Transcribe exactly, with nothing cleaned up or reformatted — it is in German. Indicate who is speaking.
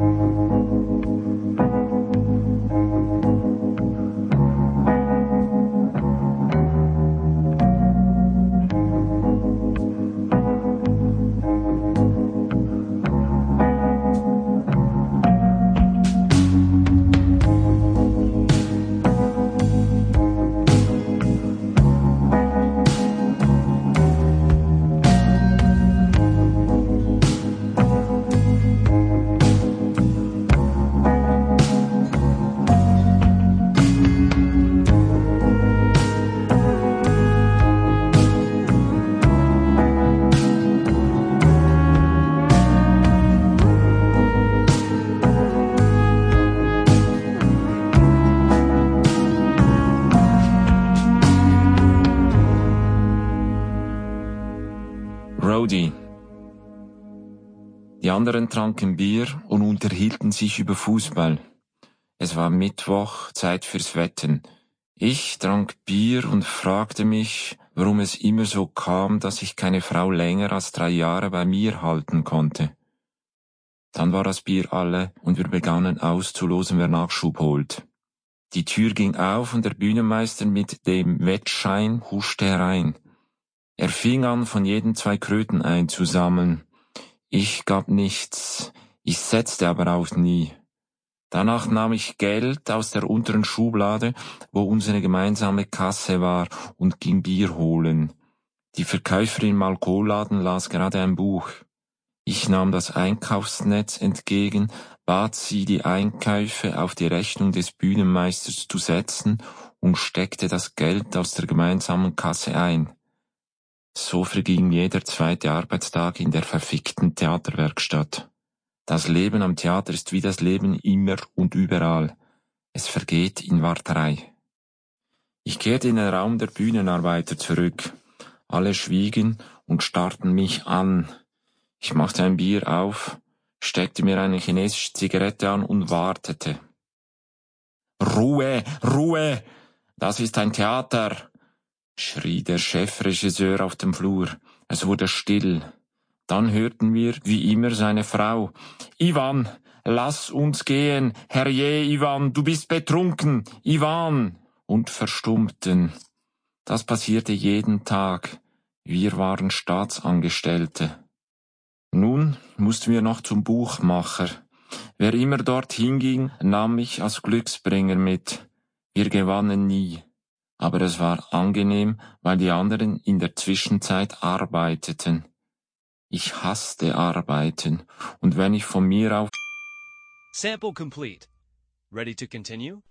Speaker 1: Rowdy. Die anderen tranken Bier und unterhielten sich über Fußball. Es war Mittwoch, Zeit fürs Wetten. Ich trank Bier und fragte mich, warum es immer so kam, dass ich keine Frau länger als drei Jahre bei mir halten konnte. Dann war das Bier alle und wir begannen auszulosen, wer Nachschub holt. Die Tür ging auf und der Bühnenmeister mit dem Wettschein huschte herein. Er fing an, von jedem zwei Kröten einzusammeln. Ich gab nichts, ich setzte aber auch nie. Danach nahm ich Geld aus der unteren Schublade, wo unsere gemeinsame Kasse war, und ging Bier holen. Die Verkäuferin im Alkoholladen las gerade ein Buch. Ich nahm das Einkaufsnetz entgegen, bat sie, die Einkäufe auf die Rechnung des Bühnenmeisters zu setzen und steckte das Geld aus der gemeinsamen Kasse ein. So verging jeder zweite Arbeitstag in der verfickten Theaterwerkstatt. Das Leben am Theater ist wie das Leben immer und überall. Es vergeht in Warterei. Ich kehrte in den Raum der Bühnenarbeiter zurück. Alle schwiegen und starrten mich an. Ich machte ein Bier auf, steckte mir eine chinesische Zigarette an und wartete. Ruhe, Ruhe! Das ist ein Theater! Schrie der Chefregisseur auf dem Flur. Es wurde still. Dann hörten wir, wie immer, seine Frau. »Ivan, lass uns gehen! Herrje, Ivan, du bist betrunken! Ivan!« Und verstummten. Das passierte jeden Tag. Wir waren Staatsangestellte. Nun mussten wir noch zum Buchmacher. Wer immer dorthin ging, nahm mich als Glücksbringer mit. Wir gewannen nie. Aber es war angenehm, weil die anderen in der Zwischenzeit arbeiteten. Ich hasste Arbeiten, und wenn ich von mir auf...
Speaker 2: Sample complete. Ready to continue?